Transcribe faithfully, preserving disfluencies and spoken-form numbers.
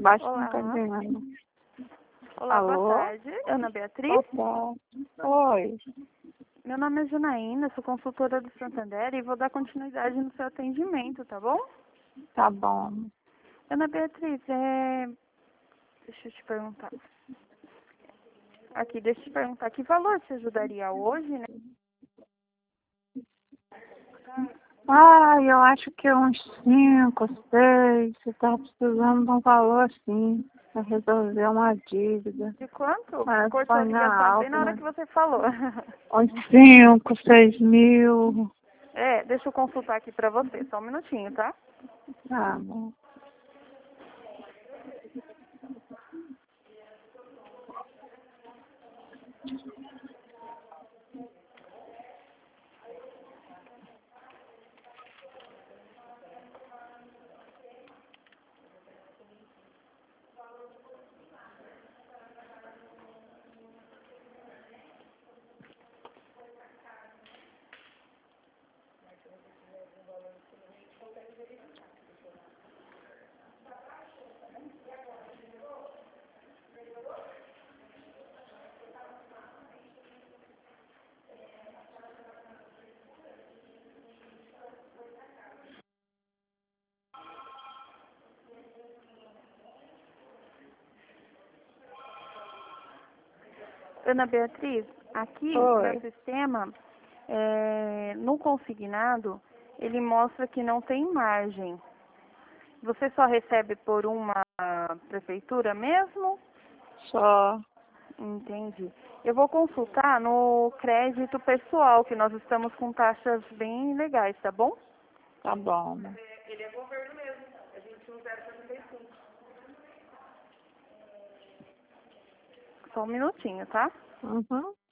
Baixo não tá Olá. ganhando. Olá, Alô? boa tarde. Ana Beatriz? Boa tarde. Oi. Meu nome é Janaína, sou consultora do Santander e vou dar continuidade no seu atendimento, tá bom? Tá bom. Ana Beatriz, é... deixa eu te perguntar. Aqui, deixa eu te perguntar, que valor te ajudaria hoje, né? Ah, eu acho que uns cinco, seis. Você tá precisando de um valor assim, pra resolver uma dívida. De quanto? Mas Cortou a foi na ligação bem alta, na hora né? que você falou. Uns cinco, seis mil. É, deixa eu consultar aqui pra você, só um minutinho, tá? Tá bom. Ana Beatriz, aqui Oi. no sistema, é, no consignado, ele mostra que não tem margem. Você só recebe por uma prefeitura mesmo? Só. Entendi. Eu vou consultar no crédito pessoal, que nós estamos com taxas bem legais, tá bom? Tá bom. Ele é governo mesmo, é vinte e um zero setenta e cinco. Só um minutinho, tá? Uhum.